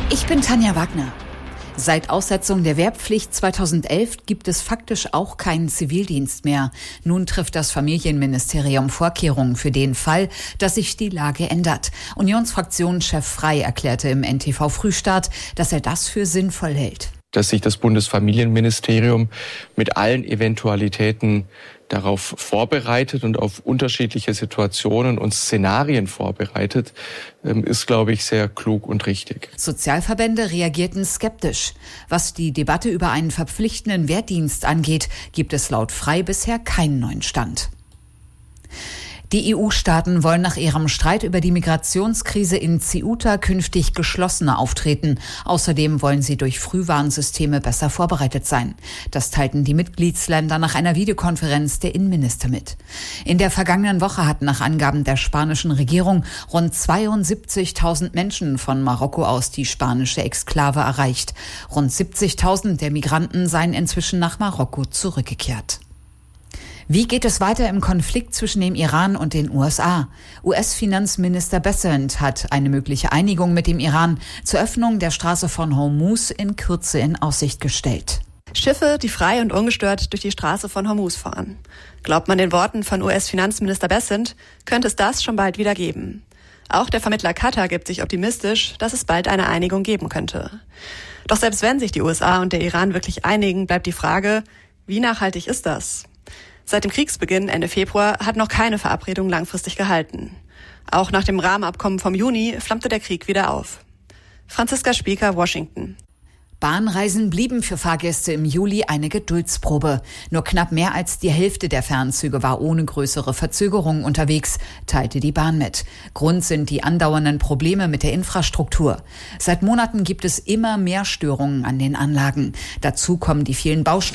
Ich bin Tanja Wagner. Seit Aussetzung der Wehrpflicht 2011 gibt es faktisch auch keinen Zivildienst mehr. Nun trifft das Familienministerium Vorkehrungen für den Fall, dass sich die Lage ändert. Unionsfraktionschef Frey erklärte im NTV Frühstart, dass er das für sinnvoll hält. Dass sich das Bundesfamilienministerium mit allen Eventualitäten darauf vorbereitet und auf unterschiedliche Situationen und Szenarien vorbereitet, ist, glaube ich, sehr klug und richtig. Sozialverbände reagierten skeptisch. Was die Debatte über einen verpflichtenden Wehrdienst angeht, gibt es laut Frey bisher keinen neuen Stand. Die EU-Staaten wollen nach ihrem Streit über die Migrationskrise in Ceuta künftig geschlossener auftreten. Außerdem wollen sie durch Frühwarnsysteme besser vorbereitet sein. Das teilten die Mitgliedsländer nach einer Videokonferenz der Innenminister mit. In der vergangenen Woche hatten nach Angaben der spanischen Regierung rund 72.000 Menschen von Marokko aus die spanische Exklave erreicht. Rund 70.000 der Migranten seien inzwischen nach Marokko zurückgekehrt. Wie geht es weiter im Konflikt zwischen dem Iran und den USA? US-Finanzminister Bessent hat eine mögliche Einigung mit dem Iran zur Öffnung der Straße von Hormuz in Kürze in Aussicht gestellt. Schiffe, die frei und ungestört durch die Straße von Hormuz fahren. Glaubt man den Worten von US-Finanzminister Bessent, könnte es das schon bald wieder geben. Auch der Vermittler Katar gibt sich optimistisch, dass es bald eine Einigung geben könnte. Doch selbst wenn sich die USA und der Iran wirklich einigen, bleibt die Frage, wie nachhaltig ist das? Seit dem Kriegsbeginn Ende Februar hat noch keine Verabredung langfristig gehalten. Auch nach dem Rahmenabkommen vom Juni flammte der Krieg wieder auf. Franziska Spieker, Washington. Bahnreisen blieben für Fahrgäste im Juli eine Geduldsprobe. Nur knapp mehr als die Hälfte der Fernzüge war ohne größere Verzögerungen unterwegs, teilte die Bahn mit. Grund sind die andauernden Probleme mit der Infrastruktur. Seit Monaten gibt es immer mehr Störungen an den Anlagen. Dazu kommen die vielen Baustellen.